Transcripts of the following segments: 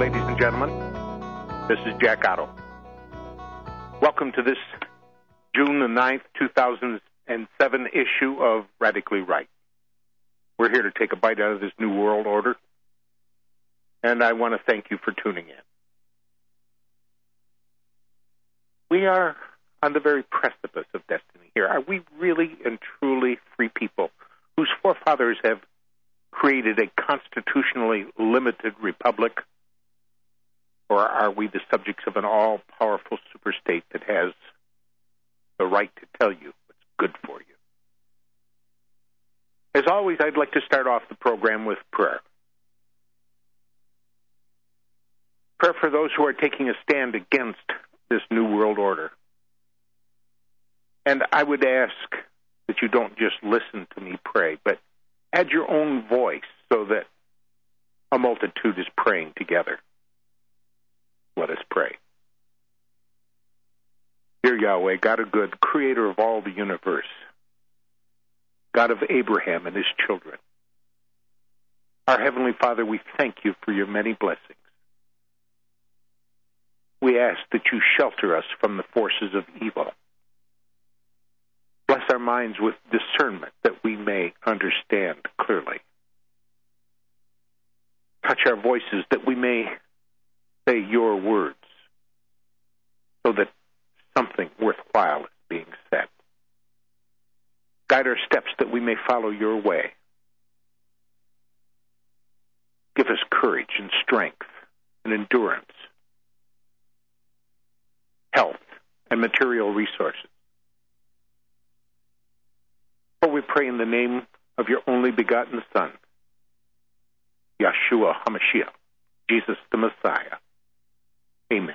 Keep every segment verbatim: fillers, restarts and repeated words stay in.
ladies and gentlemen. This is Jack Otto. Welcome to this June the ninth, two thousand seven issue of Radically Right. We're here to take a bite out of this new world order, and I want to thank you for tuning in. We are on the very precipice of destiny here. Are we really and truly free people whose forefathers have created a constitutionally limited republic? Or are we the subjects of an all-powerful superstate that has the right to tell you what's good for you? As always, I'd like to start off the program with prayer. Prayer for those who are taking a stand against this new world order. And I would ask that you don't just listen to me pray, but add your own voice so that a multitude is praying together. Let us pray. Dear Yahweh, God of good, creator of all the universe, God of Abraham and his children, our Heavenly Father, we thank you for your many blessings. We ask that you shelter us from the forces of evil. Bless our minds with discernment that we may understand clearly. Touch our voices that we may say your words so that something worthwhile is being said. Guide our steps that we may follow your way. Give us courage and strength and endurance, health and material resources. For we pray in the name of your only begotten Son, Yeshua HaMashiach, Jesus the Messiah. Amen.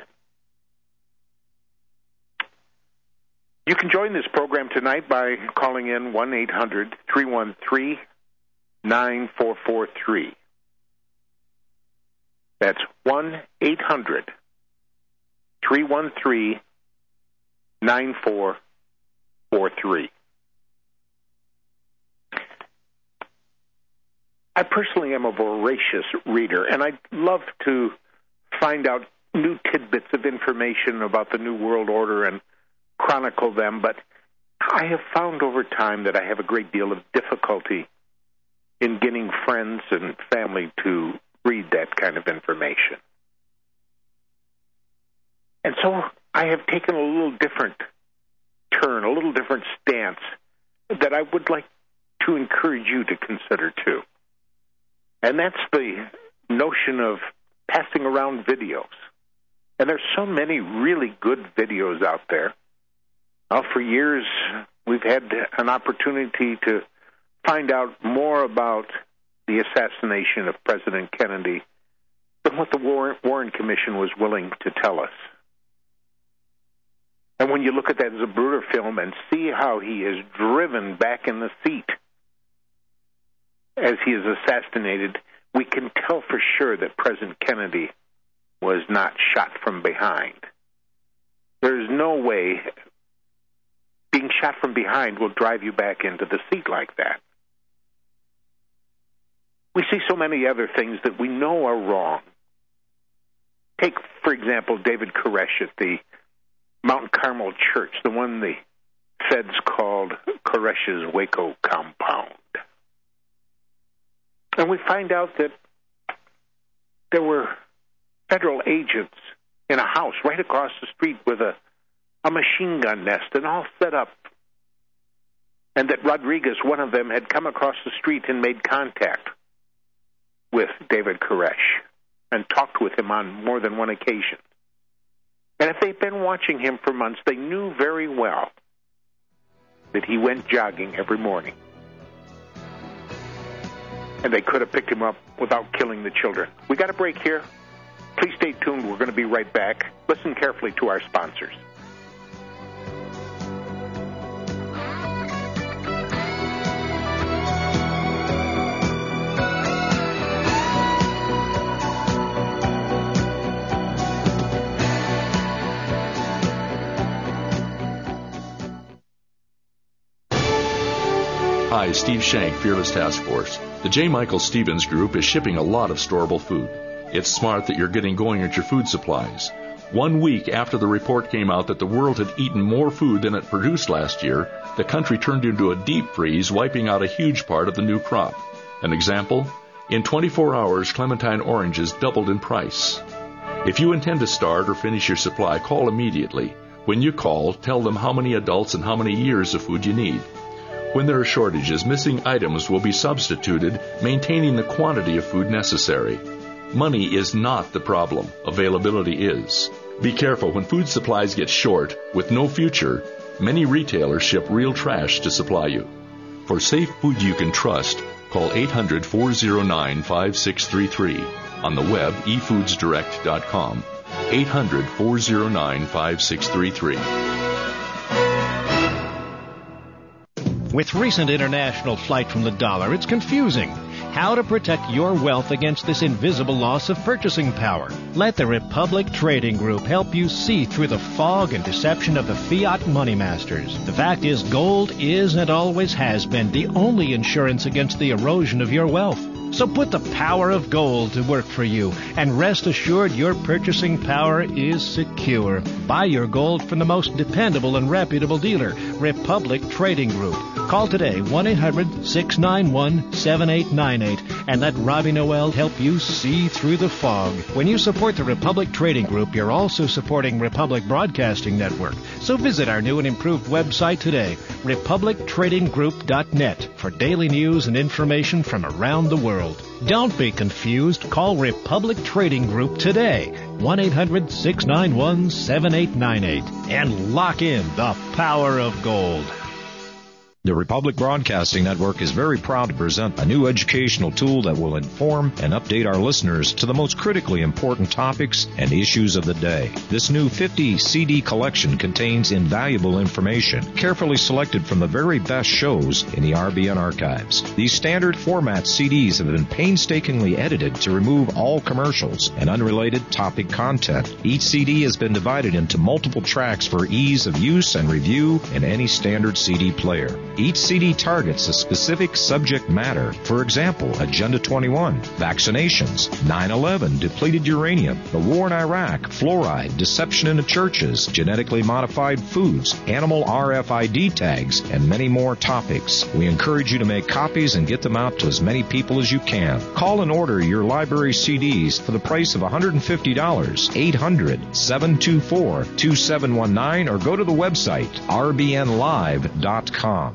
You can join this program tonight by calling in one eight hundred three one three nine four four three. That's one eight hundred three one three nine four four three. I personally am a voracious reader, and I love to find out new tidbits of information about the New World Order and chronicle them, but I have found over time that I have a great deal of difficulty in getting friends and family to read that kind of information. And so I have taken a little different turn, a little different stance that I would like to encourage you to consider too. And that's the notion of passing around videos. And there's so many really good videos out there. Well, for years, we've had an opportunity to find out more about the assassination of President Kennedy than what the Warren Commission was willing to tell us. And when you look at that Zapruder film and see how he is driven back in the seat as he is assassinated, we can tell for sure that President Kennedy was not shot from behind. There's no way being shot from behind will drive you back into the seat like that. We see so many other things that we know are wrong. Take, for example, David Koresh at the Mount Carmel Church, the one the feds called Koresh's Waco compound. And we find out that there were federal agents in a house right across the street with a, a machine gun nest and all set up. And that Rodriguez, one of them, had come across the street and made contact with David Koresh and talked with him on more than one occasion. And if they'd been watching him for months, they knew very well that he went jogging every morning. And they could have picked him up without killing the children. We got a break here. Please stay tuned. We're going to be right back. Listen carefully to our sponsors. Hi, Steve Shank, Fearless Task Force. The J. Michael Stevens Group is shipping a lot of storable food. It's smart that you're getting going at your food supplies. One week after the report came out that the world had eaten more food than it produced last year, the country turned into a deep freeze, wiping out a huge part of the new crop. An example? In twenty-four hours, clementine oranges doubled in price. If you intend to start or finish your supply, call immediately. When you call, tell them how many adults and how many years of food you need. When there are shortages, missing items will be substituted, maintaining the quantity of food necessary. Money is not the problem. Availability is. Be careful when food supplies get short. With no future, many retailers ship real trash to supply you. For safe food you can trust, call eight hundred, four oh nine, five six three three. On the web, e foods direct dot com. eight hundred, four oh nine, five six three three. With recent international flight from the dollar, it's confusing. How to protect your wealth against this invisible loss of purchasing power. Let the Republic Trading Group help you see through the fog and deception of the fiat money masters. The fact is, gold is and always has been the only insurance against the erosion of your wealth. So put the power of gold to work for you, and rest assured your purchasing power is secure. Buy your gold from the most dependable and reputable dealer, Republic Trading Group. Call today, one eight hundred, six nine one, seven eight nine eight, and let Robbie Noel help you see through the fog. When you support the Republic Trading Group, you're also supporting Republic Broadcasting Network. So visit our new and improved website today, republic trading group dot net, for daily news and information from around the world. Don't be confused. Call Republic Trading Group today, one eight hundred, six nine one, seven eight nine eight, and lock in the power of gold. The Republic Broadcasting Network is very proud to present a new educational tool that will inform and update our listeners to the most critically important topics and issues of the day. This new fifty C D collection contains invaluable information, carefully selected from the very best shows in the R B N archives. These standard format C Ds have been painstakingly edited to remove all commercials and unrelated topic content. Each C D has been divided into multiple tracks for ease of use and review in any standard C D player. Each C D targets a specific subject matter. For example, Agenda twenty-one, vaccinations, nine eleven, depleted uranium, the war in Iraq, fluoride, deception in the churches, genetically modified foods, animal R F I D tags, and many more topics. We encourage you to make copies and get them out to as many people as you can. Call and order your library C Ds for the price of one hundred fifty dollars, eight hundred, seven two four, two seven one nine, or go to the website r b n live dot com.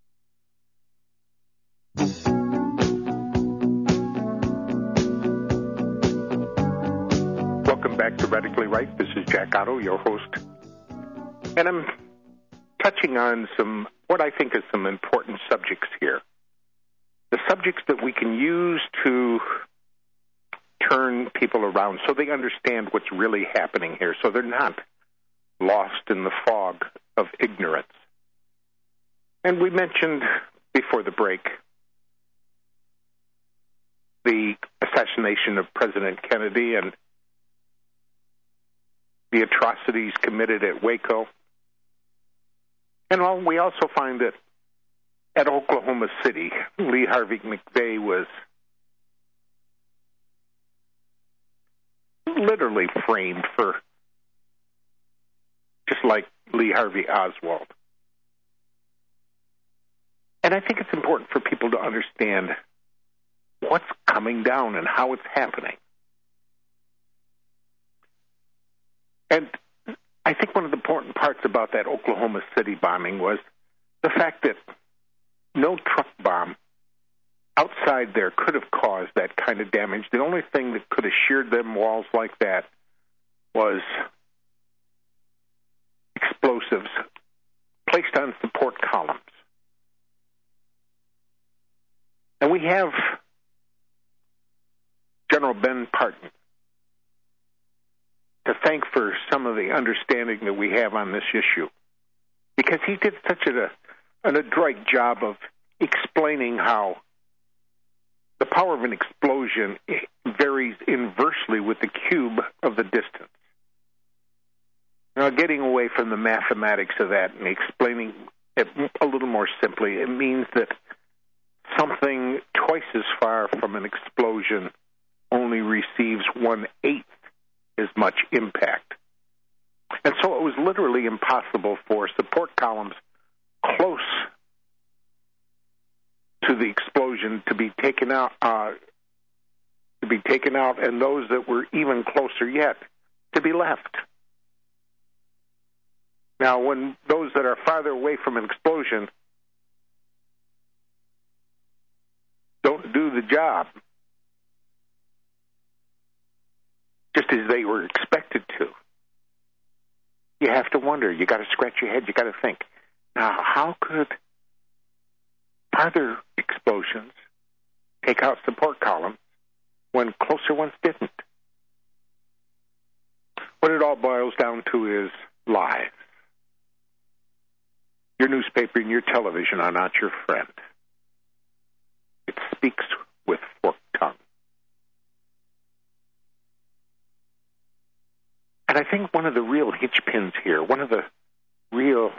Welcome back to Radically Right. This is Jack Otto, your host. And I'm touching on some, what I think is some important subjects here. The subjects that we can use to turn people around so they understand what's really happening here, so they're not lost in the fog of ignorance. And we mentioned before the break the assassination of President Kennedy and the atrocities committed at Waco. And we also find that at Oklahoma City, Lee Harvey McVeigh was literally framed for just like Lee Harvey Oswald. And I think it's important for people to understand what's coming down and how it's happening. And I think one of the important parts about that Oklahoma City bombing was the fact that no truck bomb outside there could have caused that kind of damage. The only thing that could have sheared them walls like that was explosives placed on support columns. And we have General Ben Parton to thank for some of the understanding that we have on this issue, because he did such a, an adroit job of explaining how the power of an explosion varies inversely with the cube of the distance. Now, getting away from the mathematics of that and explaining it a little more simply, it means that something twice as far from an explosion only receives one-eighth as much impact. And so it was literally impossible for support columns close to the explosion to be taken out, uh, to be taken out, and those that were even closer yet to be left. Now, when those that are farther away from an explosion don't do the job just as they were expected to, you have to wonder. You got to scratch your head. You got to think. Now, how could farther explosions take out support columns when closer ones didn't? What it all boils down to is lies. Your newspaper and your television are not your friend. It speaks with forked tongue. And I think one of the real hitchpins here, one of the real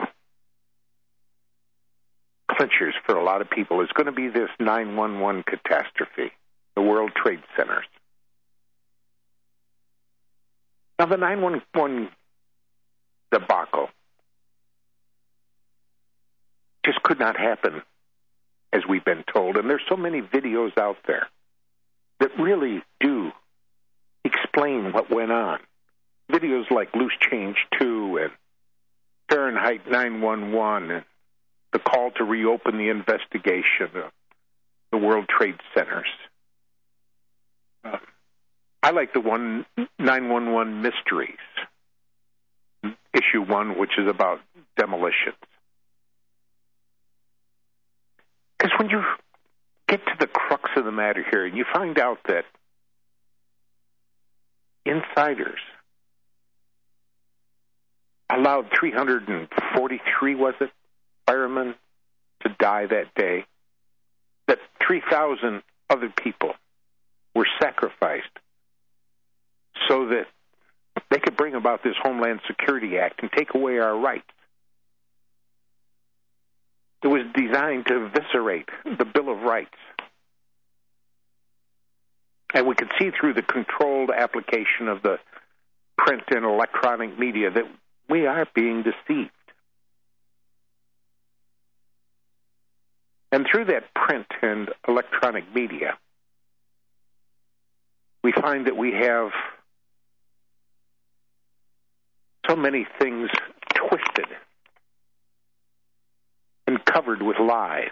clinchers for a lot of people is going to be this nine one one catastrophe, the World Trade Centers. Now, the nine one one debacle just could not happen, as we've been told. And there's so many videos out there that really do explain what went on. Videos like Loose Change two and Fahrenheit nine one one and the call to reopen the investigation of the World Trade Centers. Uh, I like the one nine one one Mysteries, issue one, which is about demolitions. Because when you get to the crux of the matter here, and you find out that insiders allowed three hundred forty-three, was it, firemen to die that day, that three thousand other people were sacrificed so that they could bring about this Homeland Security Act and take away our rights. It was designed to eviscerate the Bill of Rights. And we could see through the controlled application of the print and electronic media that we are being deceived. And through that print and electronic media, we find that we have so many things twisted and covered with lies.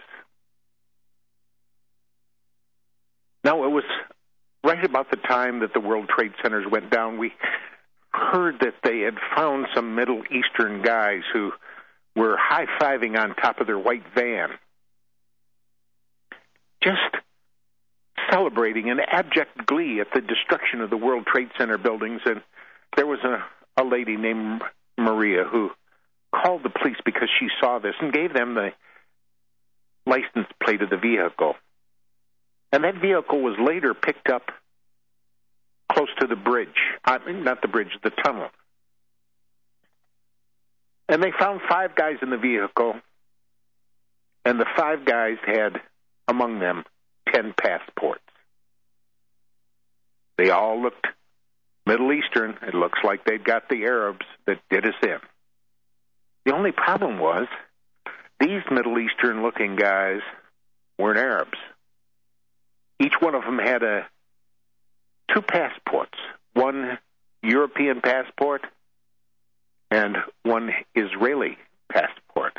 Now, it was right about the time that the World Trade Centers went down, we heard that they had found some Middle Eastern guys who were high-fiving on top of their white van, just celebrating in abject glee at the destruction of the World Trade Center buildings. And there was a, a lady named Maria who called the police because she saw this and gave them the license plate of the vehicle. And that vehicle was later picked up close to the bridge. I mean, not the bridge, the tunnel. And they found five guys in the vehicle, and the five guys had, among them, ten passports. They all looked Middle Eastern. It looks like they'd got the Arabs that did us in. The only problem was these Middle Eastern-looking guys weren't Arabs. Each one of them had a two passports, one European passport and one Israeli passport.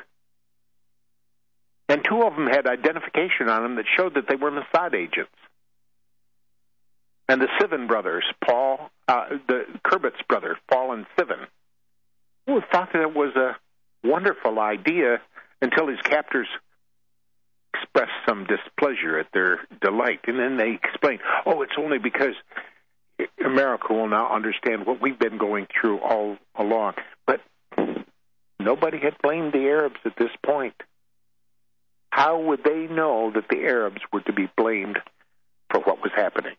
And two of them had identification on them that showed that they were Mossad agents. And the Sivan brothers, Paul, uh, the Kurbitz brothers, Paul and Sivan, who thought that it was a wonderful idea until his captors expressed some displeasure at their delight. And then they explained, oh, it's only because America will now understand what we've been going through all along. But nobody had blamed the Arabs at this point. How would they know that the Arabs were to be blamed for what was happening?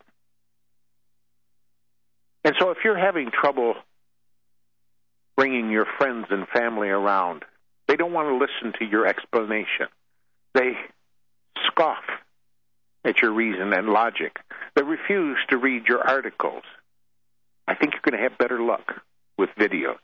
And so if you're having trouble bringing your friends and family around, they don't want to listen to your explanation. They scoff at your reason and logic. They refuse to read your articles. I think you're going to have better luck with videos.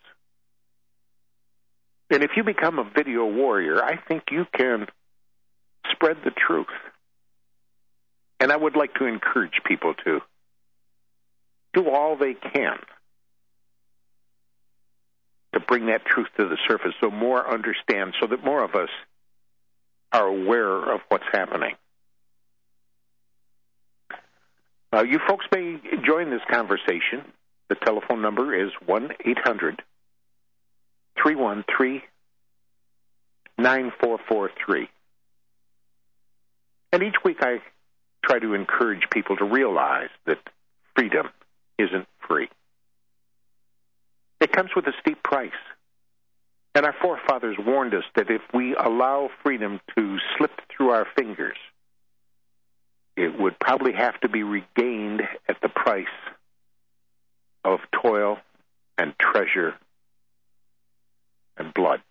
And if you become a video warrior, I think you can spread the truth. And I would like to encourage people to do all they can to bring that truth to the surface so more understand, so that more of us are aware of what's happening. Uh, you folks may join this conversation. The telephone number is one eight hundred three one three nine four four three. And each week I try to encourage people to realize that freedom isn't free. It comes with a steep price. And our forefathers warned us that if we allow freedom to slip through our fingers, it would probably have to be regained at the price of toil and treasure and blood.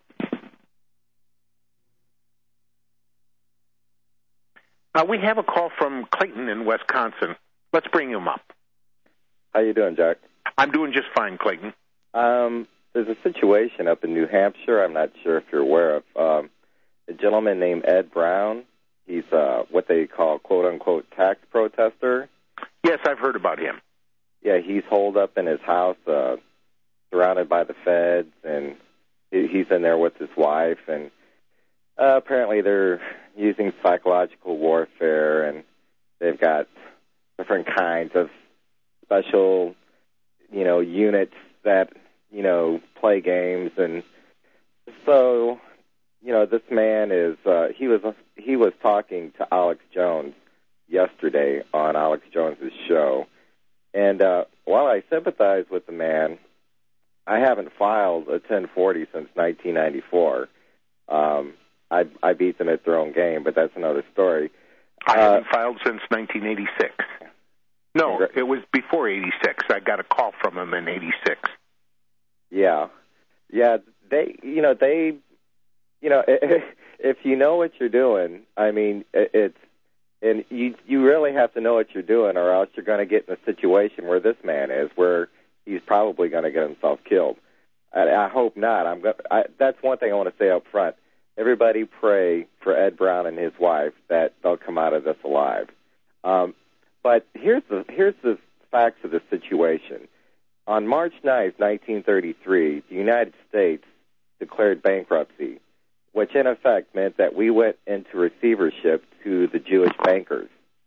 Uh, we have a call from Clayton in Wisconsin. Let's bring him up. How you doing, Jack? I'm doing just fine, Clayton. Um, there's a situation up in New Hampshire. I'm not sure if you're aware of. Um, a gentleman named Ed Brown. He's uh, what they call, quote-unquote, tax protester. Yes, I've heard about him. Yeah, he's holed up in his house, uh, surrounded by the feds, and he's in there with his wife. And uh, apparently they're using psychological warfare, and they've got different kinds of special, you know, units that, you know, play games. And so, you know, this man is, uh, he was he was talking to Alex Jones yesterday on Alex Jones's show. And uh, while I sympathize with the man, I haven't filed a ten forty since nineteen ninety-four. Um, I, I beat them at their own game, but that's another story. I uh, haven't filed since nineteen eighty-six. No, it was before eighty-six. I got a call from him in eighty-six. Yeah. Yeah, they, you know, they, you know, if you know what you're doing, I mean, it's, and you you really have to know what you're doing, or else you're going to get in a situation where this man is, where he's probably going to get himself killed. I, I hope not. I'm go- I, that's one thing I want to say up front. Everybody pray for Ed Brown and his wife that they'll come out of this alive. Um, but here's the here's the facts of the situation. On March ninth, nineteen thirty-three, the United States declared bankruptcy, which in effect meant that we went into receivership to the Jewish bankers.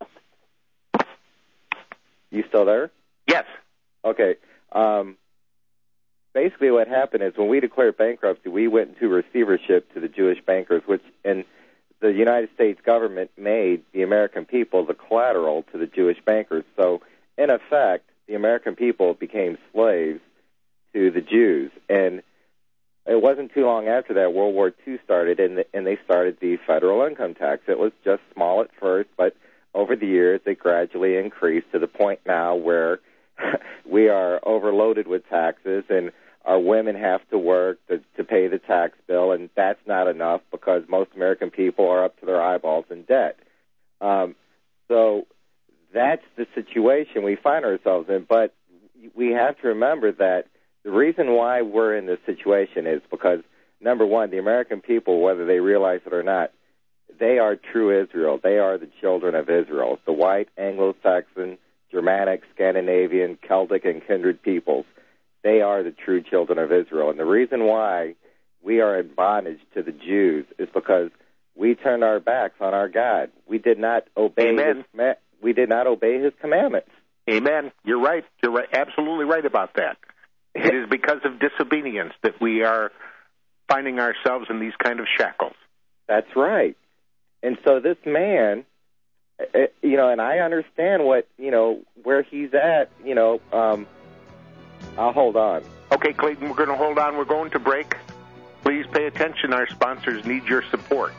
You still there? Yes. Okay. Um, basically what happened is when we declared bankruptcy, we went into receivership to the Jewish bankers, which and the United States government made the American people the collateral to the Jewish bankers. So, in effect, the American people became slaves to the Jews. And it wasn't too long after that World War Two started, and, the, and they started the federal income tax. It was just small at first, but over the years it gradually increased to the point now where we are overloaded with taxes, and our women have to work to, to pay the tax bill, and that's not enough because most American people are up to their eyeballs in debt. Um, so that's the situation we find ourselves in. But we have to remember that the reason why we're in this situation is because, number one, the American people, whether they realize it or not, they are true Israel. They are the children of Israel, the white, Anglo-Saxon, Germanic, Scandinavian, Celtic, and kindred peoples. They are the true children of Israel. And the reason why we are in bondage to the Jews is because we turned our backs on our God. We did not obey Amen. his, we did not obey his commandments. Amen. You're right. You're right. Absolutely right about that. It is because of disobedience that we are finding ourselves in these kind of shackles. That's right. And so this man, you know, and I understand what, you know, where he's at, you know, um, I'll hold on. Okay, Clayton, we're going to hold on. We're going to break. Please pay attention. Our sponsors need your support.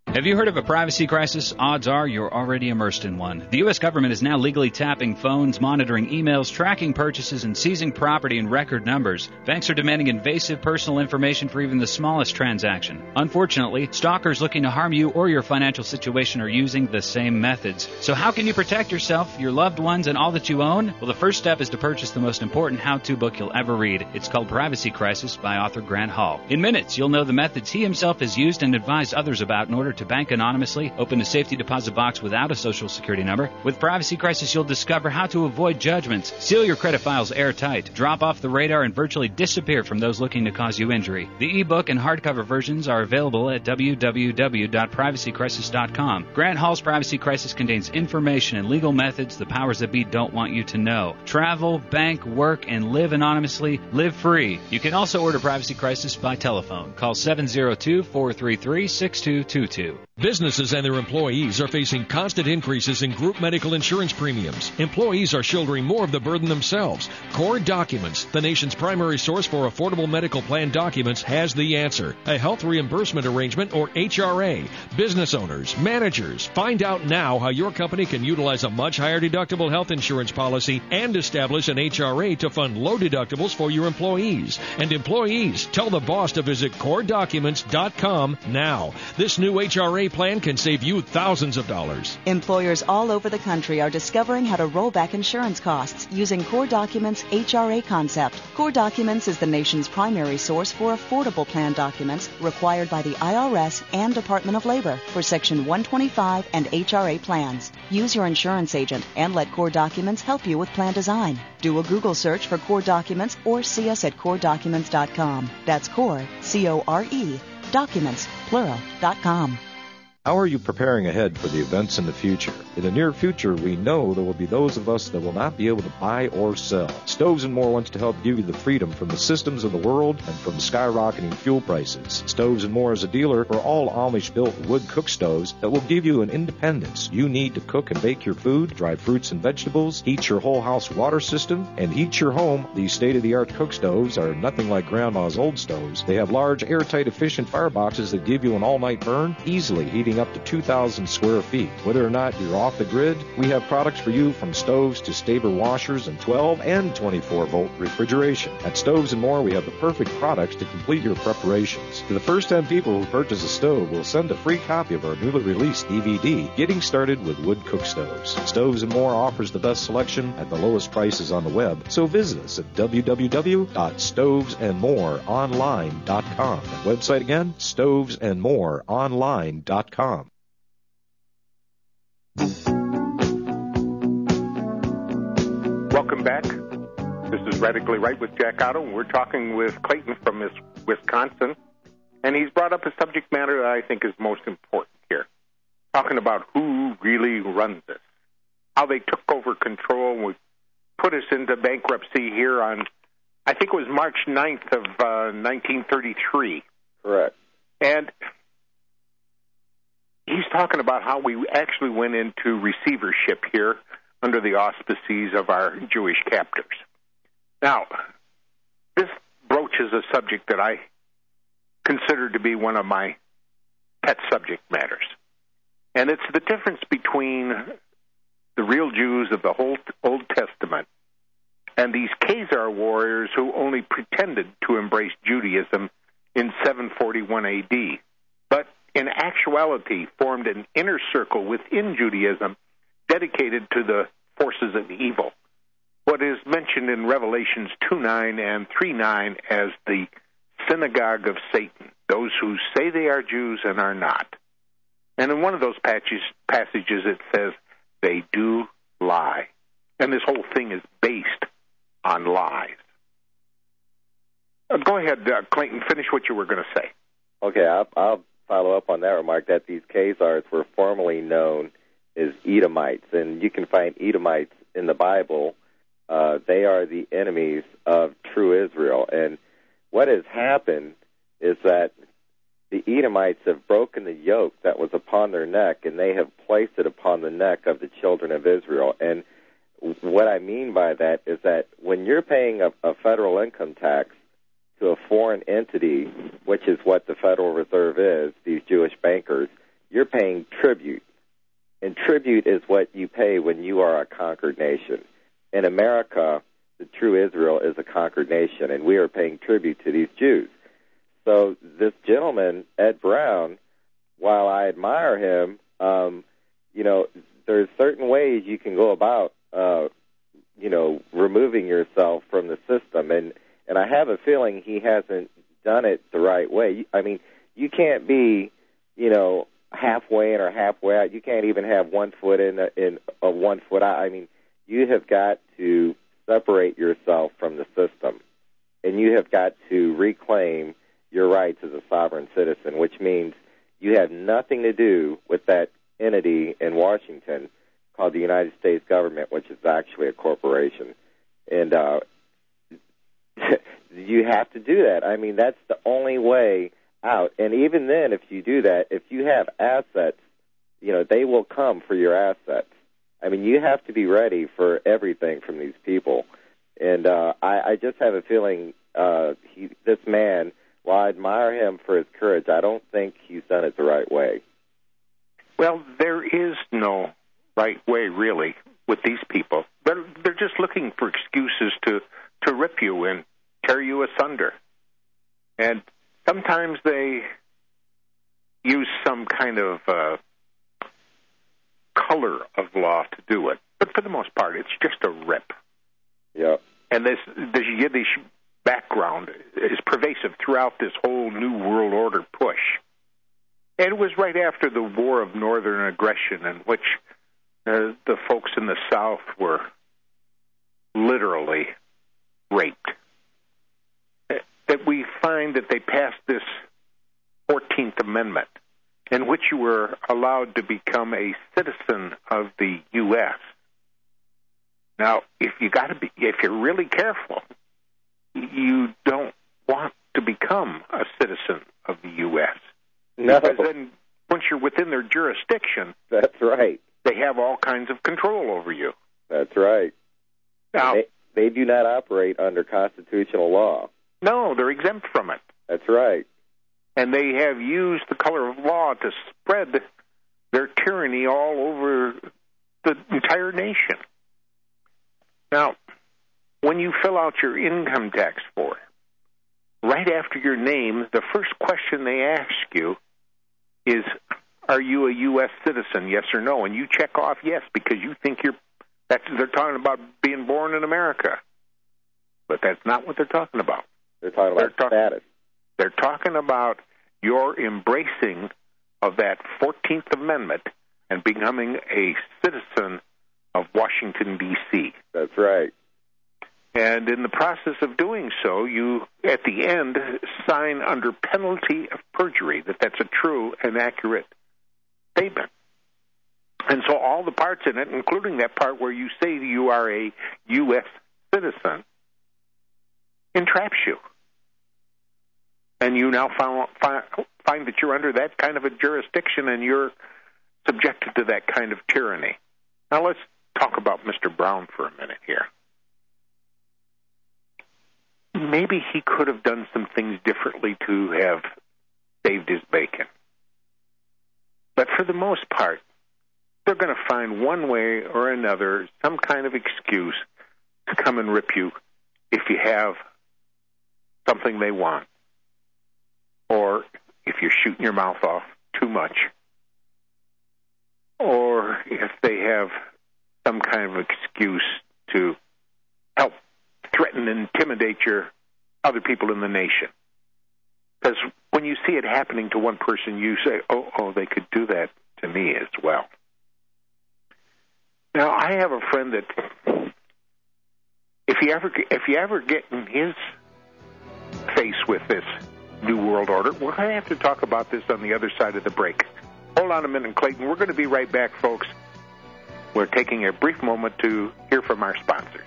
Have you heard of a privacy crisis? Odds are you're already immersed in one. The U S government is now legally tapping phones, monitoring emails, tracking purchases, and seizing property in record numbers. Banks are demanding invasive personal information for even the smallest transaction. Unfortunately, stalkers looking to harm you or your financial situation are using the same methods. So how can you protect yourself, your loved ones, and all that you own? Well, the first step is to purchase the most important how-to book you'll ever read. It's called Privacy Crisis by author Grant Hall. In minutes, you'll know the methods he himself has used and advised others about in order to bank anonymously, open a safety deposit box without a social security number. With Privacy Crisis, you'll discover how to avoid judgments, seal your credit files airtight, drop off the radar, and virtually disappear from those looking to cause you injury. The ebook and hardcover versions are available at w w w dot privacy crisis dot com. Grant Hall's Privacy Crisis contains information and legal methods the powers that be don't want you to know. Travel, bank, work, and live anonymously. Live free. You can also order Privacy Crisis by telephone. Call seven zero two, four three three, six two two two. Businesses and their employees are facing constant increases in group medical insurance premiums. Employees are shouldering more of the burden themselves. Core Documents, the nation's primary source for affordable medical plan documents, has the answer. A health reimbursement arrangement, or H R A. Business owners, managers, find out now how your company can utilize a much higher deductible health insurance policy and establish an H R A to fund low deductibles for your employees. And employees, tell the boss to visit core documents dot com now. This new H R A plan can save you thousands of dollars. Employers all over the country are discovering how to roll back insurance costs using Core Documents' H R A concept. Core Documents is the nation's primary source for affordable plan documents required by the I R S and Department of Labor for Section one twenty-five and H R A plans. Use your insurance agent and let Core Documents help you with plan design. Do a Google search for Core Documents or see us at core documents dot com. That's Core, C O R E, documents, plural, dot com. How are you preparing ahead for the events in the future? In the near future, we know there will be those of us that will not be able to buy or sell. Stoves and More wants to help give you the freedom from the systems of the world and from skyrocketing fuel prices. Stoves and More is a dealer for all Amish-built wood cook stoves that will give you an independence you need to cook and bake your food, dry fruits and vegetables, heat your whole house water system, and heat your home. These state-of-the-art cook stoves are nothing like Grandma's old stoves. They have large, airtight, efficient fireboxes that give you an all-night burn, easily heating up to two thousand square feet. Whether or not you're off the grid, we have products for you from stoves to Staber washers and twelve and twenty-four volt refrigeration. At Stoves and More, we have the perfect products to complete your preparations. To the first ten people who purchase a stove, we'll send a free copy of our newly released D V D, Getting Started with Wood Cook Stoves. Stoves and More offers the best selection at the lowest prices on the web, so visit us at w w w dot stoves and more online dot com. That website again, stoves and more online dot com. Welcome back. This is Radically Right with Jack Otto, and we're talking with Clayton from Wisconsin, and he's brought up a subject matter that I think is most important here, talking about who really runs this, how they took over control and put us into bankruptcy here on, I think it was March ninth of uh, nineteen thirty-three. Correct. And he's talking about how we actually went into receivership here under the auspices of our Jewish captors. Now, this broaches a subject that I consider to be one of my pet subject matters. And it's the difference between the real Jews of the whole Old Testament and these Khazar warriors who only pretended to embrace Judaism in seven forty-one A D, but in actuality formed an inner circle within Judaism dedicated to the forces of evil, what is mentioned in Revelations two nine and three nine as the synagogue of Satan, those who say they are Jews and are not. And in one of those patches, passages it says, they do lie. And this whole thing is based on lies. Uh, go ahead, uh, Clayton, finish what you were going to say. Okay, I'll, I'll follow up on that remark that these Khazars were formerly known as Edomites, and you can find Edomites in the Bible. Uh, they are the enemies of true Israel. And what has happened is that the Edomites have broken the yoke that was upon their neck, and they have placed it upon the neck of the children of Israel. And what I mean by that is that when you're paying a, a federal income tax to a foreign entity, which is what the Federal Reserve is, these Jewish bankers, you're paying tribute. And tribute is what you pay when you are a conquered nation. In America, the true Israel is a conquered nation, and we are paying tribute to these Jews. So this gentleman, Ed Brown, while I admire him, um, you know, there's certain ways you can go about, uh, you know, removing yourself from the system. And, and I have a feeling he hasn't done it the right way. I mean, you can't be, you know, halfway in or halfway out. You can't even have one foot in, in uh, one foot out. I mean, you have got to separate yourself from the system, and you have got to reclaim your rights as a sovereign citizen, which means you have nothing to do with that entity in Washington called the United States government, which is actually a corporation. And uh, you have to do that. I mean, that's the only way out. And even then, if you do that, if you have assets, you know, they will come for your assets. I mean, you have to be ready for everything from these people. And uh, I, I just have a feeling uh, he, this man, while I admire him for his courage, I don't think he's done it the right way. Well, there is no right way, really, with these people. They're, they're just looking for excuses to, to rip you and tear you asunder. And sometimes they use some kind of uh, color of law to do it. But for the most part, it's just a rip. Yeah. And this, this Yiddish background is pervasive throughout this whole New World Order push. And it was right after the War of Northern Aggression, in which uh, the folks in the South were literally raped, that we find that they passed this fourteenth Amendment, in which you were allowed to become a citizen of the U S Now, if you got to be, if you're really careful, you don't want to become a citizen of the U S No. Because then, once you're within their jurisdiction, that's right, they have all kinds of control over you. That's right. Now, they, they do not operate under constitutional law. No, they're exempt from it. That's right. And they have used the color of law to spread their tyranny all over the entire nation. Now, when you fill out your income tax form, right after your name, the first question they ask you is, are you a U S citizen, yes or no? And you check off yes, because you think you're, that's, they're talking about being born in America. But that's not what they're talking about. They're talking about they're talk- status. They're talking about your embracing of that fourteenth Amendment and becoming a citizen of Washington, D C That's right. And in the process of doing so, you, at the end, sign under penalty of perjury that that's a true and accurate statement. And so all the parts in it, including that part where you say you are a U S citizen, entraps you. And you now found, find, find that you're under that kind of a jurisdiction and you're subjected to that kind of tyranny. Now let's talk about Mister Brown for a minute here. Maybe he could have done some things differently to have saved his bacon. But for the most part, they're going to find one way or another some kind of excuse to come and rip you if you have something they want, or if you're shooting your mouth off too much, or if they have some kind of excuse to help threaten and intimidate your other people in the nation. Because when you see it happening to one person, you say, oh, oh, they could do that to me as well. Now, I have a friend that if you ever if you ever get in his face with this New World Order, we're going to have to talk about this on the other side of the break. Hold on a minute, Clayton. We're going to be right back, folks. We're taking a brief moment to hear from our sponsors.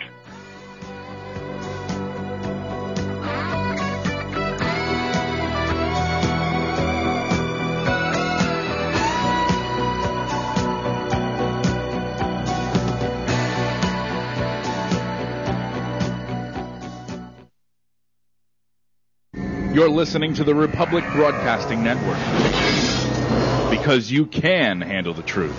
You're listening to the Republic Broadcasting Network. because you can handle the truth.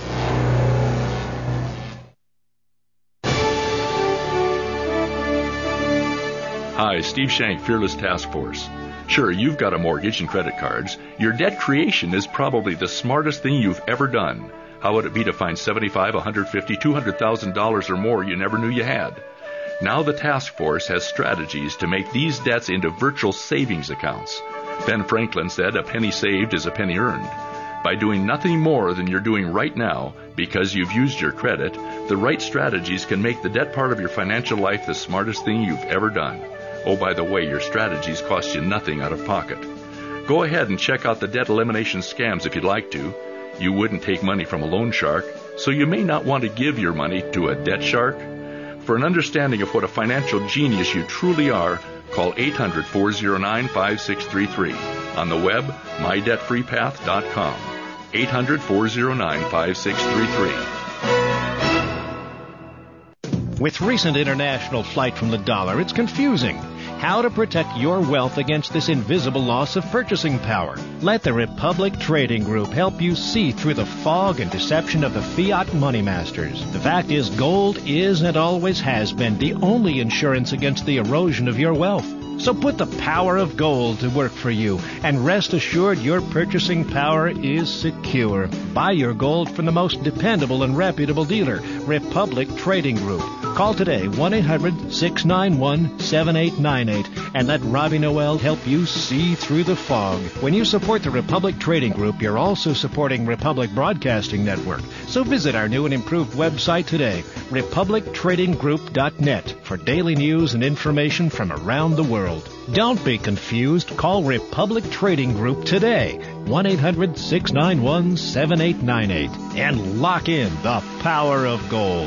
Hi, Steve Shank, Fearless Task Force. Sure, you've got a mortgage and credit cards. Your debt creation is probably the smartest thing you've ever done. How would it be to find seventy-five thousand dollars, one hundred fifty thousand dollars, two hundred thousand dollars or more you never knew you had? Now the task force has strategies to make these debts into virtual savings accounts. Ben Franklin said, a penny saved is a penny earned. By doing nothing more than you're doing right now because you've used your credit, the right strategies can make the debt part of your financial life the smartest thing you've ever done. Oh, by the way, your strategies cost you nothing out of pocket. Go ahead and check out the debt elimination scams if you'd like to. You wouldn't take money from a loan shark, so you may not want to give your money to a debt shark. For an understanding of what a financial genius you truly are, call eight hundred, four oh nine, five six three three. On the web, my debt free path dot com. eight hundred, four oh nine, five six three three. With recent international flight from the dollar, it's confusing. How to protect your wealth against this invisible loss of purchasing power. Let the Republic Trading Group help you see through the fog and deception of the fiat money masters. The fact is, gold is and always has been the only insurance against the erosion of your wealth. So put the power of gold to work for you, and rest assured your purchasing power is secure. Buy your gold from the most dependable and reputable dealer, Republic Trading Group. Call today, one eight hundred, six nine one, seven eight nine eight, and let Robbie Noel help you see through the fog. When you support the Republic Trading Group, you're also supporting Republic Broadcasting Network. So visit our new and improved website today, republic trading group dot net, for daily news and information from around the world. Don't be confused. Call Republic Trading Group today, one eight hundred, six nine one, seven eight nine eight, and lock in the power of gold.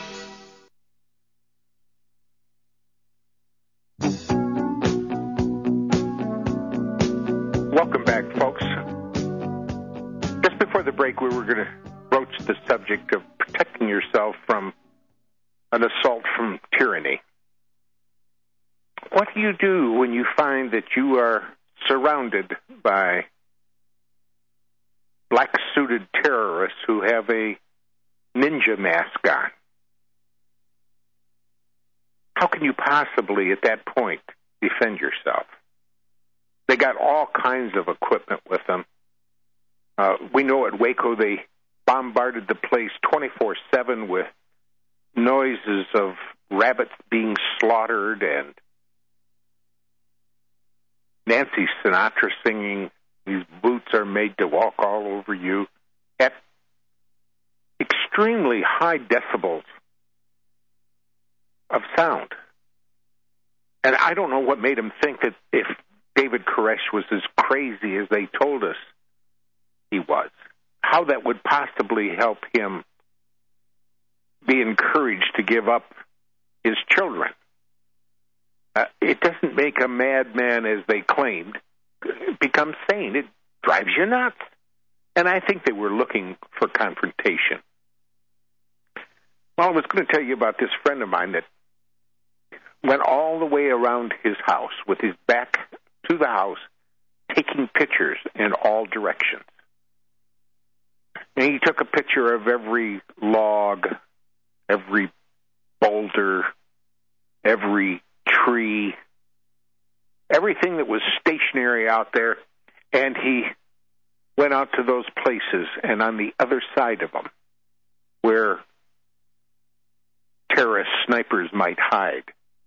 Welcome back, folks. Just before the break, we were going to broach the subject of protecting yourself from an assault from tyranny. What do you do when you find that you are surrounded by black-suited terrorists who have a ninja mask on? How can you possibly, at that point, defend yourself? They got all kinds of equipment with them. Uh, we know at Waco they bombarded the place twenty-four seven with noises of rabbits being slaughtered and Nancy Sinatra singing, "These boots are made to walk all over you," at extremely high decibels of sound. And I don't know what made him think that if David Koresh was as crazy as they told us he was, how that would possibly help him be encouraged to give up his children. Uh, it doesn't make a madman, as they claimed, become sane. It drives you nuts. And I think they were looking for confrontation. Well, I was going to tell you about this friend of mine that went all the way around his house with his back to the house, taking pictures in all directions. And he took a picture of every log, every boulder, every tree, everything that was stationary out there, and he went out to those places, and on the other side of them, where terrorist snipers might hide,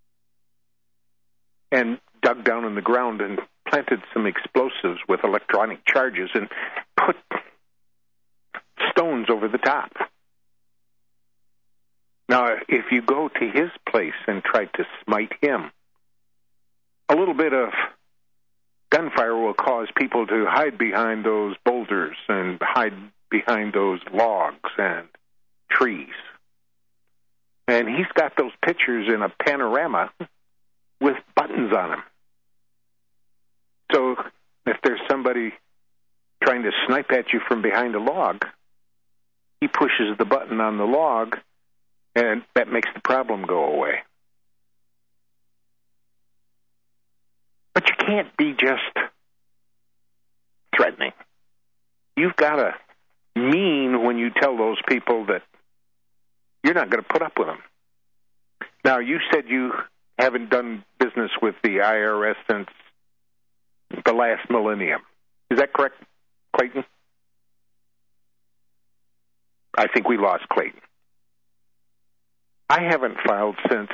and dug down in the ground and planted some explosives with electronic charges and put stones over the top. Now, if you go to his place and try to smite him, a little bit of gunfire will cause people to hide behind those boulders and hide behind those logs and trees. And he's got those pictures in a panorama with buttons on them. So if there's somebody trying to snipe at you from behind a log, he pushes the button on the log, and that makes the problem go away. But you can't be just threatening. You've got to mean when you tell those people that you're not going to put up with them. Now, you said you haven't done business with the I R S since the last millennium. Is that correct, Clayton? I think we lost Clayton. I haven't filed since.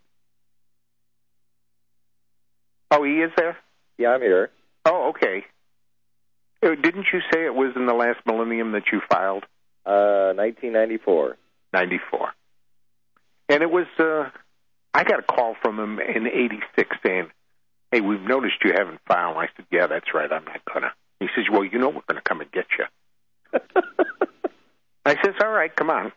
Oh, he is there? Yeah, I'm here. Oh, okay. Didn't you say it was in the last millennium that you filed? Uh, nineteen ninety-four. ninety-four. And it was, uh, I got a call from him in eighty-six saying, hey, we've noticed you haven't filed. I said, yeah, that's right, I'm not going to. He says, well, you know we're going to come and get you. I says, all right, come on.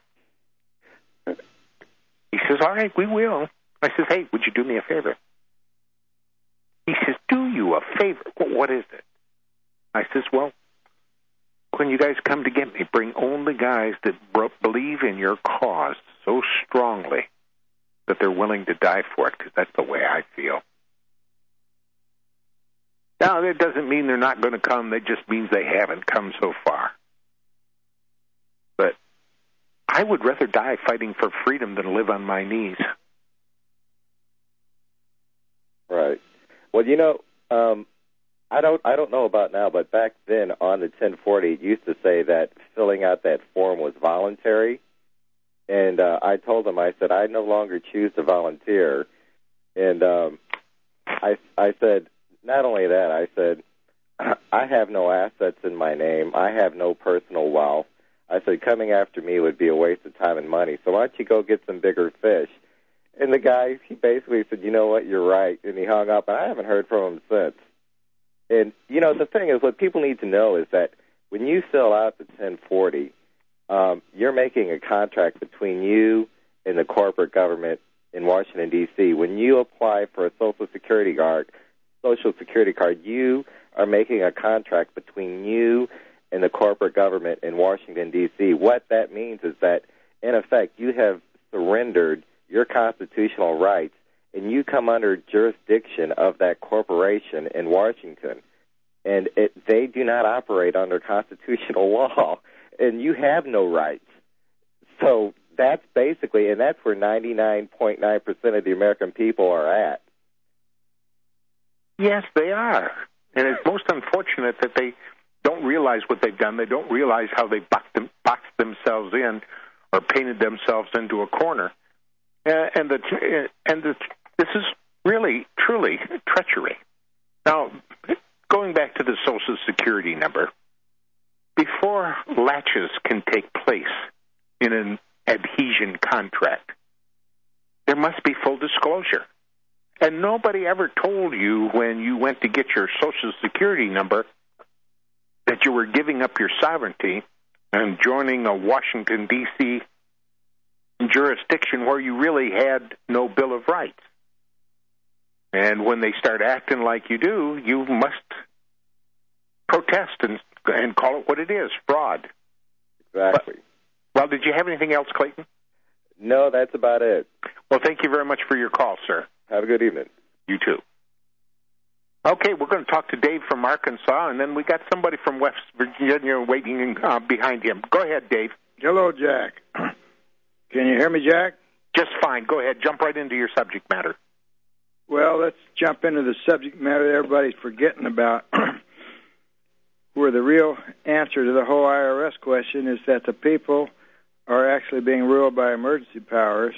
He says, all right, we will. I says, hey, would you do me a favor? He says, do you a favor? Well, what is it? I says, well, when you guys come to get me, bring only guys that bro- believe in your cause so strongly that they're willing to die for it, because that's the way I feel. Now, that doesn't mean they're not going to come. That just means they haven't come so far. But I would rather die fighting for freedom than live on my knees. Right. Well, you know, um, I don't I don't know about now, but back then on the ten forty, it used to say that filling out that form was voluntary. And uh, I told them, I said, I no longer choose to volunteer. And um, I, I said, not only that, I said, I have no assets in my name. I have no personal wealth. I said, coming after me would be a waste of time and money. So why don't you go get some bigger fish? And the guy, he basically said, you know what, you're right. And he hung up, and I haven't heard from him since. And, you know, the thing is, what people need to know is that when you fill out the ten forty, um, you're making a contract between you and the corporate government in Washington, D C When you apply for a Social Security card, Social Security card, you are making a contract between you and the corporate government in Washington, D C What that means is that, in effect, you have surrendered your constitutional rights, and you come under jurisdiction of that corporation in Washington. And it, they do not operate under constitutional law, and you have no rights. So that's basically, and that's where ninety-nine point nine percent of the American people are at. Yes, they are. And it's most unfortunate that they don't realize what they've done. They don't realize how they boxed, them, boxed themselves in or painted themselves into a corner. Uh, and the and the, this is really, truly treachery. Now, going back to the Social Security number, before latches can take place in an adhesion contract, there must be full disclosure. And nobody ever told you when you went to get your Social Security number that you were giving up your sovereignty and joining a Washington, D C jurisdiction where you really had no Bill of Rights. And when they start acting like you do, you must protest and, and call it what it is, fraud. Exactly. But, well, did you have anything else, Clayton? No, that's about it. Well, thank you very much for your call, sir. Have a good evening. You too. Okay, we're going to talk to Dave from Arkansas, and then we got somebody from West Virginia waiting uh, behind him. Go ahead, Dave. Hello, Jack. Can you hear me, Jack? Just fine. Go ahead. Jump right into your subject matter. Well, let's jump into the subject matter that everybody's forgetting about, where the real answer to the whole I R S question is that the people are actually being ruled by emergency powers,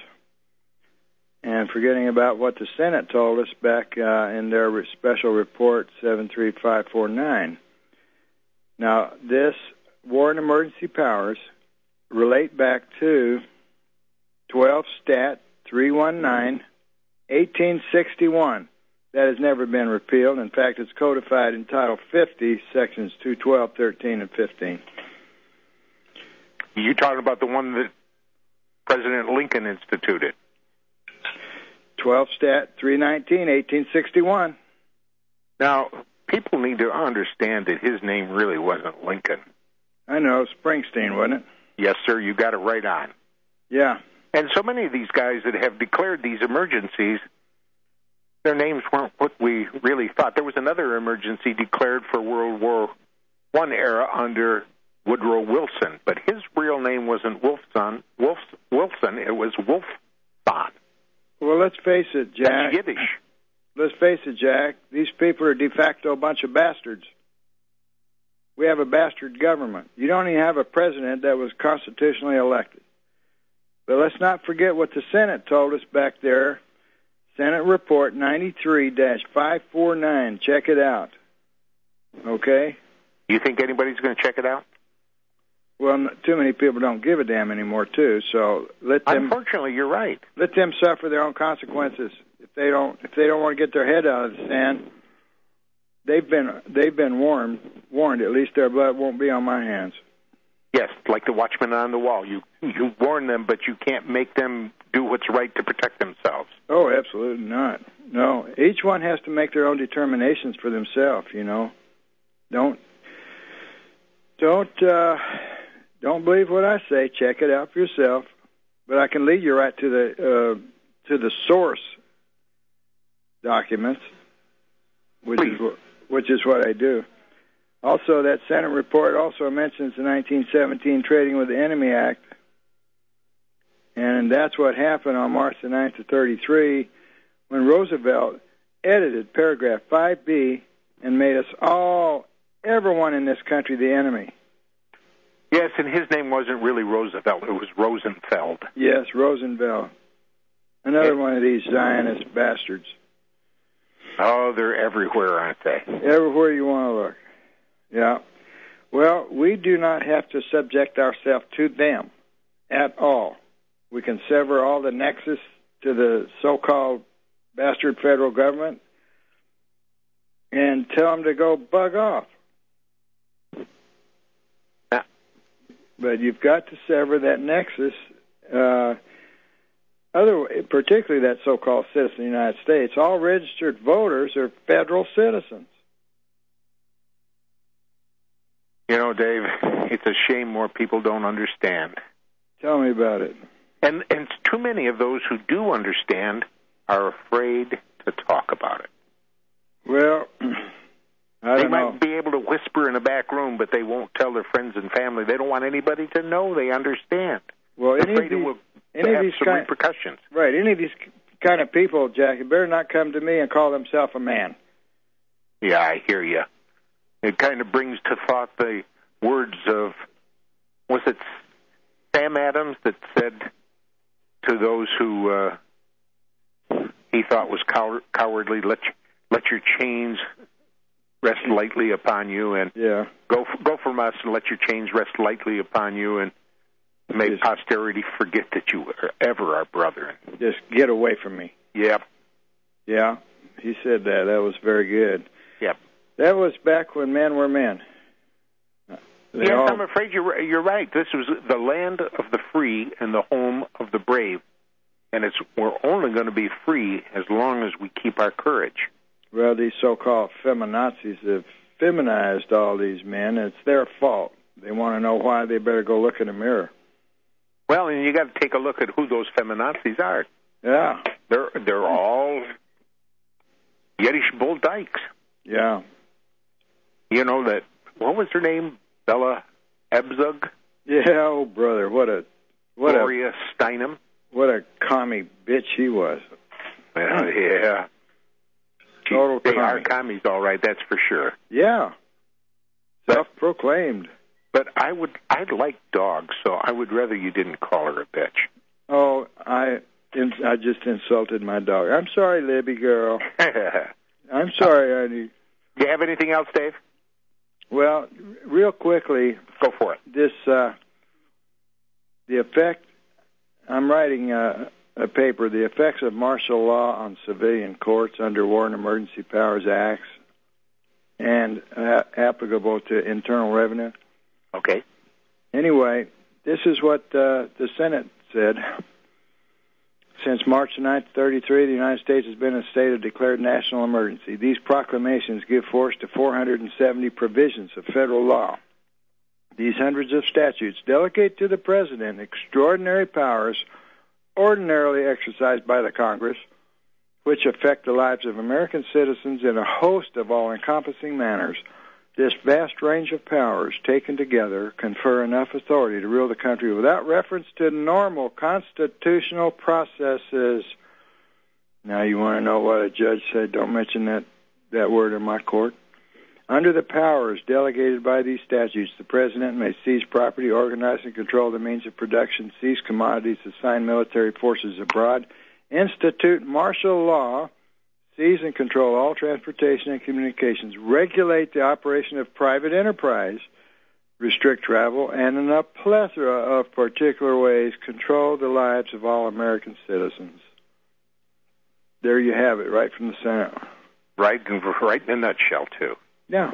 and forgetting about what the Senate told us back uh, in their special report seven three five four nine. Now, this war and emergency powers relate back to twelve Stat three nineteen, eighteen sixty-one. That has never been repealed. In fact, it's codified in Title fifty, Sections two twelve, thirteen, and fifteen. You're talking about the one that President Lincoln instituted? twelve Stat three nineteen, eighteen sixty-one. Now, people need to understand that his name really wasn't Lincoln. I know, Springsteen, wasn't it? Yes, sir, you got it right on. Yeah. And so many of these guys that have declared these emergencies, their names weren't what we really thought. There was another emergency declared for World War One era under Woodrow Wilson, but his real name wasn't Wolfson, Wolf, Wilson, it was Wolfson. Well, let's face it, Jack. That's Yiddish. Let's face it, Jack. These people are de facto a bunch of bastards. We have a bastard government. You don't even have a president that was constitutionally elected. But let's not forget what the Senate told us back there. Senate Report ninety-three dash five forty-nine. Check it out. Okay? You think anybody's going to check it out? Well, too many people don't give a damn anymore, too. So let them. Unfortunately, you're right. Let them suffer their own consequences. If they don't, if they don't want to get their head out of the sand, they've been they've been warned. Warned. At least their blood won't be on my hands. Yes, like the watchman on the wall. You you warn them, but you can't make them do what's right to protect themselves. Oh, absolutely not. No, each one has to make their own determinations for themselves. You know, don't don't uh, don't believe what I say. Check it out for yourself. But I can lead you right to the uh, to the source documents, which Please. is what, which is what I do. Also, that Senate report also mentions the nineteen seventeen Trading with the Enemy Act, and that's what happened on March the ninth of thirty-three when Roosevelt edited paragraph five B and made us all, everyone in this country, the enemy. Yes, and his name wasn't really Roosevelt. It was Rosenfeld. Yes, Rosenfeld. Another yeah. one of these Zionist bastards. Oh, they're everywhere, aren't they? Everywhere you want to look. Yeah. Well, we do not have to subject ourselves to them at all. We can sever all the nexus to the so-called bastard federal government and tell them to go bug off. Yeah. But you've got to sever that nexus, uh, other, particularly that so-called citizen of the United States. All registered voters are federal citizens. You know, Dave, it's a shame more people don't understand. Tell me about it. And and too many of those who do understand are afraid to talk about it. Well, I they don't might know. be able to whisper in a back room, but they won't tell their friends and family. They don't want anybody to know they understand. Well, They're any afraid of these, it will any have of these some kind, repercussions. Right, any of these kind of people, Jack, you better not come to me and call himself a man. Yeah, I hear you. It kind of brings to thought the words of, was it Sam Adams that said to those who uh, he thought was cow- cowardly, let you, let your chains rest lightly upon you, and yeah. go go from us and let your chains rest lightly upon you, and may Just, posterity forget that you were ever our brethren. Just get away from me. Yep. Yeah, he said that. That was very good. Yep. That was back when men were men. They yes, all... I'm afraid you're you're right. This was the land of the free and the home of the brave, and it's we're only going to be free as long as we keep our courage. Well, these so-called feminazis have feminized all these men. It's their fault. They want to know why. They better go look in the mirror. Well, and you got to take a look at who those feminazis are. Yeah, they're they're all Yiddish bull dykes. Yeah. You know that. What was her name? Bella Abzug? Yeah, oh brother, what a what Gloria a Steinem. What a commie bitch he was. Well, yeah. Total they commie. are commies, all right. That's for sure. Yeah. Self-proclaimed. But I would, I like dogs, so I would rather you didn't call her a bitch. Oh, I, I just insulted my dog. I'm sorry, Libby girl. I'm sorry, Ernie. Do you have anything else, Dave? Well, real quickly. Go for it. This, uh, the effect, I'm writing a, a paper, The Effects of Martial Law on Civilian Courts under War and Emergency Powers Acts and uh, applicable to Internal Revenue. Okay. Anyway, this is what uh, the Senate said. Since March ninth, thirty-three, the United States has been in a state of declared national emergency. These proclamations give force to four hundred seventy provisions of federal law. These hundreds of statutes delegate to the President extraordinary powers ordinarily exercised by the Congress, which affect the lives of American citizens in a host of all-encompassing manners. This vast range of powers taken together confer enough authority to rule the country without reference to normal constitutional processes. Now you want to know what a judge said? Don't mention that, that word in my court. Under the powers delegated by these statutes, the President may seize property, organize and control the means of production, seize commodities, assign military forces abroad, institute martial law, seize and control all transportation and communications, regulate the operation of private enterprise, restrict travel, and in a plethora of particular ways control the lives of all American citizens. There you have it, right from the Senate. Right, right in a nutshell, too. Yeah.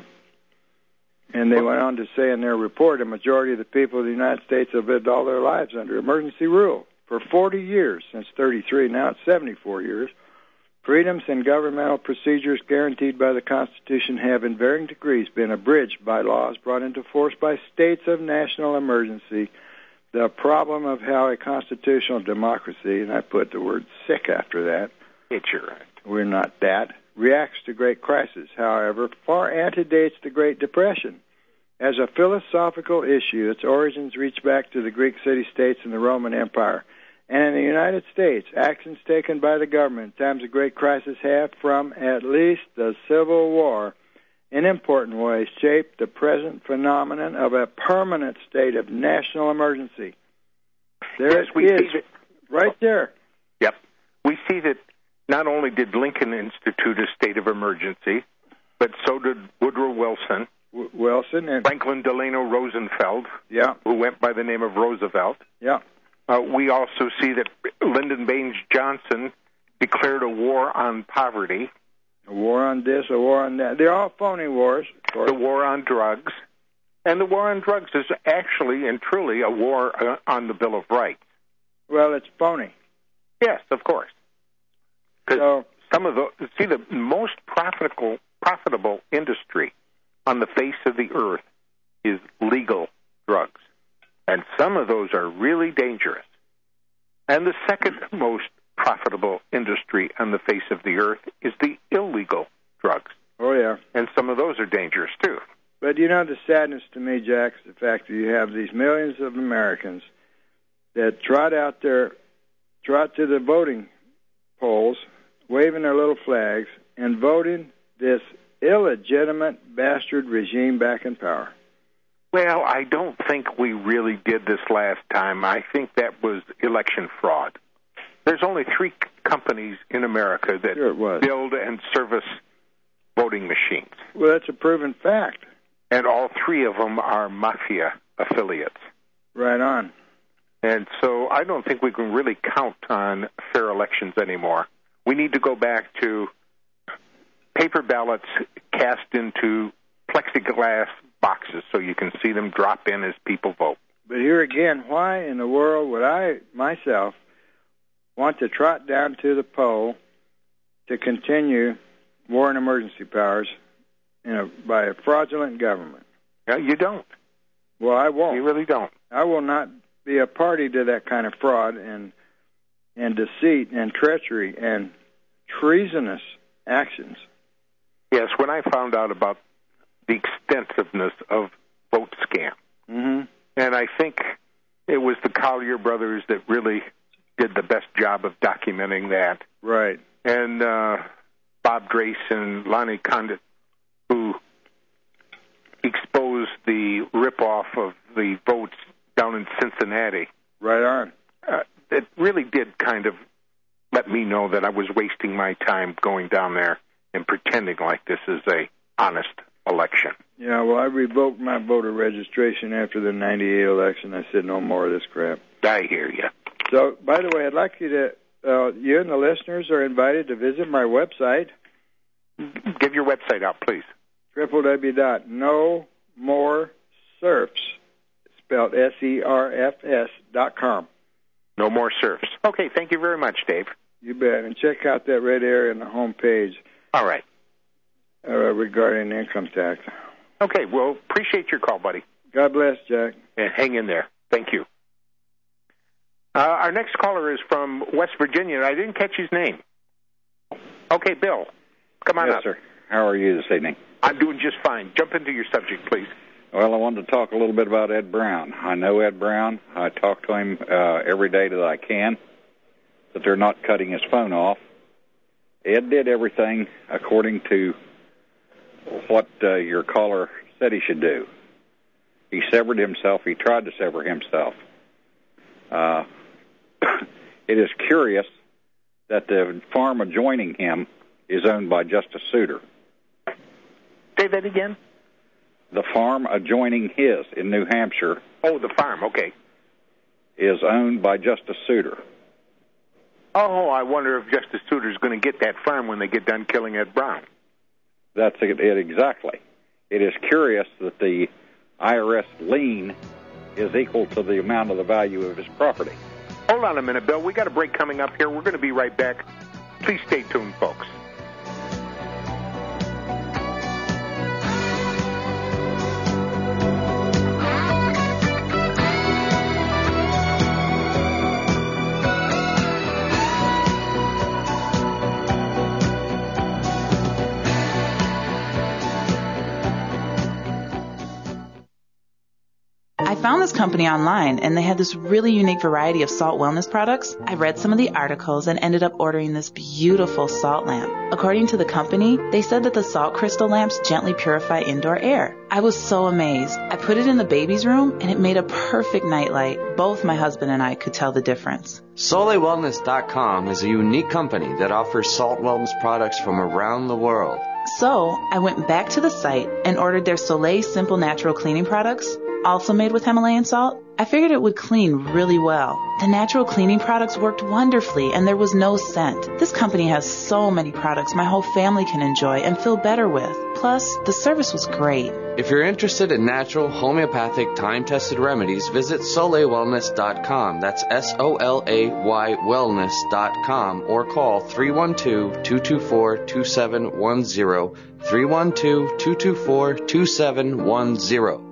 And they went on to say in their report, a majority of the people of the United States have lived all their lives under emergency rule for forty years, since thirty-three, now it's seventy-four years. Freedoms and governmental procedures guaranteed by the Constitution have in varying degrees been abridged by laws brought into force by states of national emergency. The problem of how a constitutional democracy, and I put the word sick after that, it's your right. We're not that, reacts to great crisis, however, far antedates the Great Depression. As a philosophical issue, its origins reach back to the Greek city-states and the Roman Empire. And in the United States, actions taken by the government in times of great crisis have, from at least the Civil War, in important ways, shaped the present phenomenon of a permanent state of national emergency. There yes, we it is, see that, right there. Yep. We see that not only did Lincoln institute a state of emergency, but so did Woodrow Wilson. W- Wilson and Franklin Delano Roosevelt, yeah. who went by the name of Roosevelt. Yeah. Uh, we also see that Lyndon Baines Johnson declared a war on poverty. A war on this, a war on that. They're all phony wars. The war on drugs. And the war on drugs is actually and truly a war uh, on the Bill of Rights. Well, it's phony. Yes, of course. Because so, some of the, see, the most profitable, profitable industry on the face of the earth is legal drugs. And some of those are really dangerous. And the second most profitable industry on the face of the earth is the illegal drugs. Oh, yeah. And some of those are dangerous, too. But, you know, the sadness to me, Jack, is the fact that you have these millions of Americans that trot out there, trot to the voting polls, waving their little flags, and voting this illegitimate bastard regime back in power. Well, I don't think we really did this last time. I think that was election fraud. There's only three companies in America that sure build and service voting machines. Well, that's a proven fact. And all three of them are mafia affiliates. Right on. And so I don't think we can really count on fair elections anymore. We need to go back to paper ballots cast into plexiglass boxes so you can see them drop in as people vote. But here again, why in the world would I, myself, want to trot down to the poll to continue war and emergency powers you know, by a fraudulent government? No, you don't. Well, I won't. You really don't. I will not be a party to that kind of fraud and and deceit and treachery and treasonous actions. Yes, when I found out about the extensiveness of vote scam, mm-hmm. and I think it was the Collier brothers that really did the best job of documenting that. Right. And uh, Bob Drace and Lonnie Condit, who exposed the ripoff of the votes down in Cincinnati. Right on. Uh, it really did kind of let me know that I was wasting my time going down there and pretending like this is a honest election. Yeah, well, I revoked my voter registration after the ninety-eight election. I said no more of this crap. I hear you. So, by the way, I'd like you to, uh, you and the listeners are invited to visit my website. Give your website out, please. w w w dot no more serfs, spelled S E R F S, dot com. No More Serfs. Okay, thank you very much, Dave. You bet. And check out that red area on the home page. All right. Uh, regarding income tax. Okay, well, appreciate your call, buddy. God bless, Jack. And hang in there. Thank you. Uh, our next caller is from West Virginia. I didn't catch his name. Okay, Bill, come on yes, up. Sir. How are you this evening? I'm doing just fine. Jump into your subject, please. Well, I wanted to talk a little bit about Ed Brown. I know Ed Brown. I talk to him uh, every day that I can, that they're not cutting his phone off. Ed did everything according to what uh, your caller said he should do. He severed himself. He tried to sever himself. Uh, it is curious that the farm adjoining him is owned by Justice Souter. Say that again? The farm adjoining his in New Hampshire. Oh, the farm, okay. Is owned by Justice Souter. Oh, I wonder if Justice Souter's going to get that farm when they get done killing Ed Brown. That's it, it exactly. It is curious that the I R S lien is equal to the amount of the value of his property. Hold on a minute, Bill. We got a break coming up here. We're going to be right back. Please stay tuned, folks. I found this company online, and they had this really unique variety of salt wellness products. I read some of the articles and ended up ordering this beautiful salt lamp. According to the company, they said that the salt crystal lamps gently purify indoor air. I was so amazed. I put it in the baby's room, and it made a perfect nightlight. Both my husband and I could tell the difference. Soleil Wellness dot com is a unique company that offers salt wellness products from around the world. So, I went back to the site and ordered their Soleil Simple Natural Cleaning products, also made with Himalayan salt. I figured it would clean really well. The natural cleaning products worked wonderfully, and there was no scent. This company has so many products my whole family can enjoy and feel better with. Plus, the service was great. If you're interested in natural, homeopathic, time-tested remedies, visit Soleil Wellness dot com. That's S O L A Y Wellness dot com, or call three one two, two two four, two seven one zero, three one two, two two four, two seven one zero.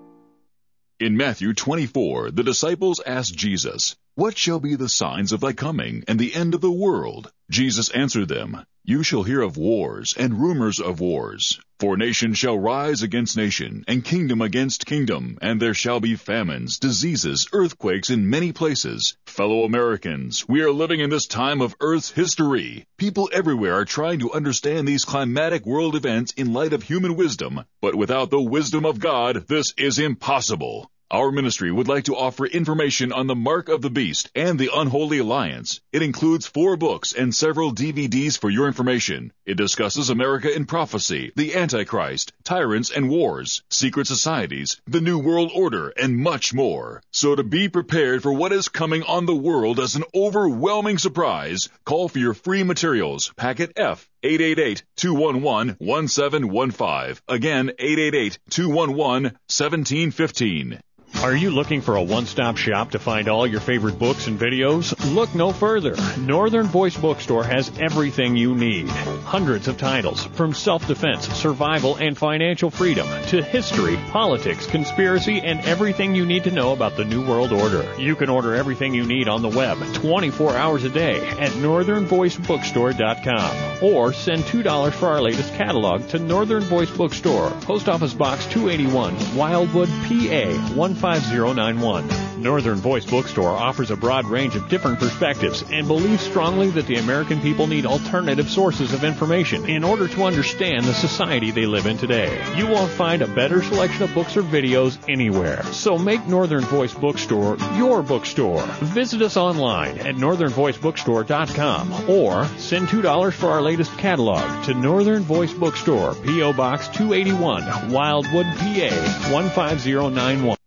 In Matthew twenty-four, the disciples asked Jesus, "What shall be the signs of thy coming and the end of the world?" Jesus answered them, "You shall hear of wars and rumors of wars. For nation shall rise against nation, and kingdom against kingdom, and there shall be famines, diseases, earthquakes in many places." Fellow Americans, we are living in this time of Earth's history. People everywhere are trying to understand these climatic world events in light of human wisdom, but without the wisdom of God, this is impossible. Our ministry would like to offer information on the Mark of the Beast and the Unholy Alliance. It includes four books and several D V Ds for your information. It discusses America in prophecy, the Antichrist, tyrants and wars, secret societies, the New World Order, and much more. So to be prepared for what is coming on the world as an overwhelming surprise, call for your free materials, packet F, eight eight eight, two one one, one seven one five. Again, eight eight eight, two one one, one seven one five. Are you looking for a one-stop shop to find all your favorite books and videos? Look no further. Northern Voice Bookstore has everything you need. Hundreds of titles, from self-defense, survival, and financial freedom, to history, politics, conspiracy, and everything you need to know about the New World Order. You can order everything you need on the web twenty-four hours a day at northern voice bookstore dot com, or send two dollars for our latest catalog to Northern Voice Bookstore, Post Office Box two eighty-one, Wildwood, P A one five zero nine one. Northern Voice Bookstore offers a broad range of different perspectives and believes strongly that the American people need alternative sources of information in order to understand the society they live in today. You won't find a better selection of books or videos anywhere. So make Northern Voice Bookstore your bookstore. Visit us online at northern voice bookstore dot com, or send two dollars for our latest catalog to Northern Voice Bookstore, P O Box two eighty-one, Wildwood, P A one five zero nine one.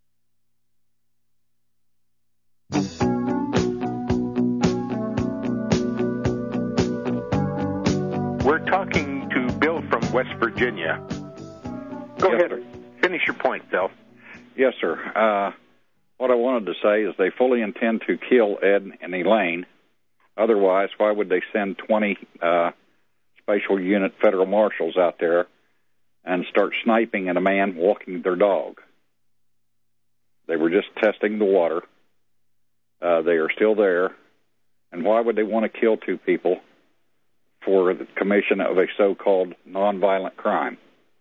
We're talking to Bill from West Virginia. Go yes, ahead. Sir. Finish your point, Bill. Yes, sir. Uh, what I wanted to say is they fully intend to kill Ed and Elaine. Otherwise, why would they send twenty uh, special unit federal marshals out there and start sniping at a man walking their dog? They were just testing the water. Uh, they are still there. And why would they want to kill two people for the commission of a so-called nonviolent crime.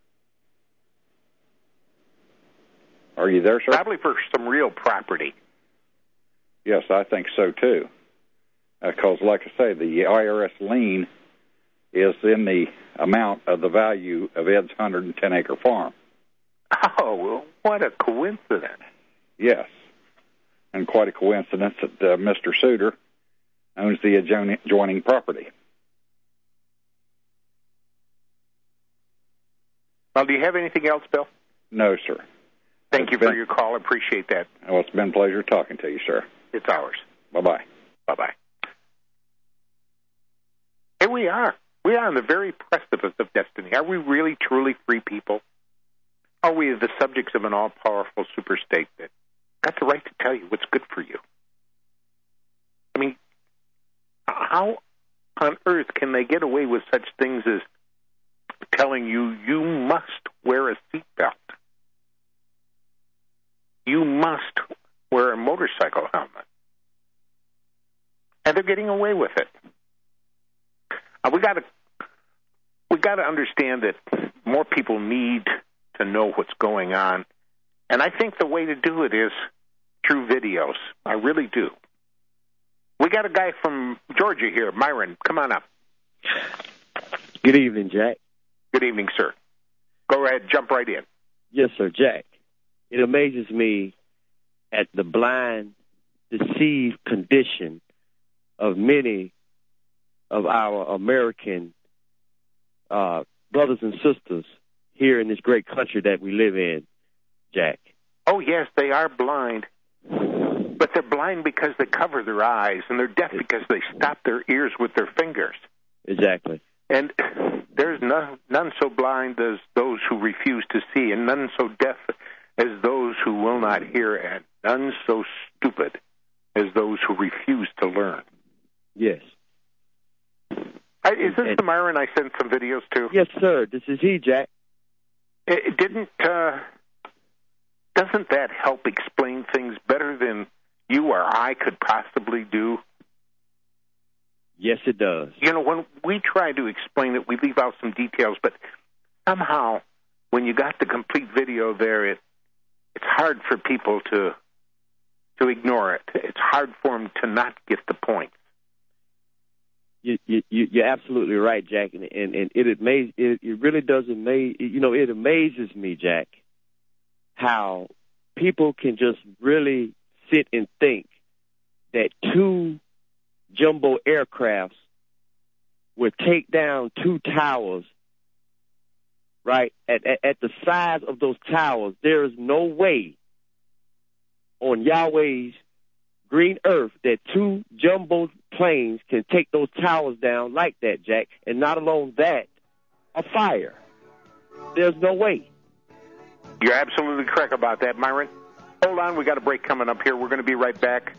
Are you there, sir? Probably for some real property. Yes, I think so, too. Because, uh, like I say, the I R S lien is in the amount of the value of Ed's one hundred ten acre farm. Oh, well, what a coincidence. Yes. And quite a coincidence that uh, Mister Suter owns the adjoining property. Well, do you have anything else, Bill? No, sir. Thank it's you been, for your call. I appreciate that. Well, it's been a pleasure talking to you, sir. It's ours. Bye-bye. Bye-bye. Here we are. We are on the very precipice of destiny. Are we really, truly free people? Are we the subjects of an all-powerful superstate that got the right to tell you what's good for you? I mean, how on earth can they get away with such things as telling you you must wear a seatbelt? You must wear a motorcycle helmet. And they're getting away with it. Uh, we got to we got to understand that more people need to know what's going on, and I think the way to do it is through videos. I really do. We got a guy from Georgia here, Myron. Come on up. Good evening, Jack. Good evening, sir. Go ahead, jump right in. Yes, sir, Jack. It amazes me at the blind, deceived condition of many of our American uh, brothers and sisters here in this great country that we live in, Jack. Oh, yes, they are blind. But they're blind because they cover their eyes, and they're deaf because they stop their ears with their fingers. Exactly. And there's none, none so blind as those who refuse to see, and none so deaf as those who will not hear, and none so stupid as those who refuse to learn. Yes. I, is this and, the Myron I sent some videos to? Yes, sir. This is he, Jack. It, it didn't, uh, doesn't that help explain things better than you or I could possibly do? Yes, it does. You know, when we try to explain it, we leave out some details, but somehow when you got the complete video there, it it's hard for people to to ignore it. It's hard for them to not get the point. You, you, you're absolutely right, Jack, and, and, and it, amaze, it it really does amaze. You know, it amazes me, Jack, how people can just really sit and think that two jumbo aircrafts would take down two towers, right? At, at, at the size of those towers, there is no way on Yahweh's green earth that two jumbo planes can take those towers down like that, Jack. And not alone that, a fire. There's no way. You're absolutely correct about that, Myron. Hold on, we got a break coming up here. We're going to be right back.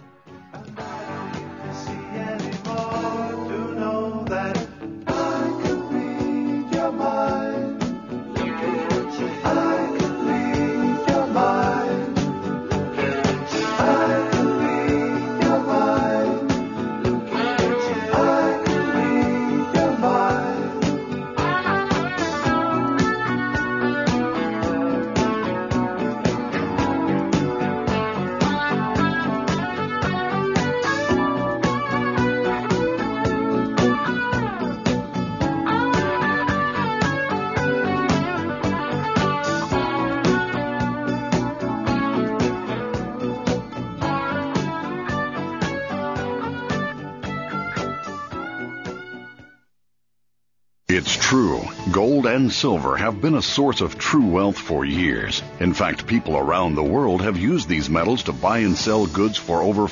It's true. Gold and silver have been a source of true wealth for years. In fact, people around the world have used these metals to buy and sell goods for over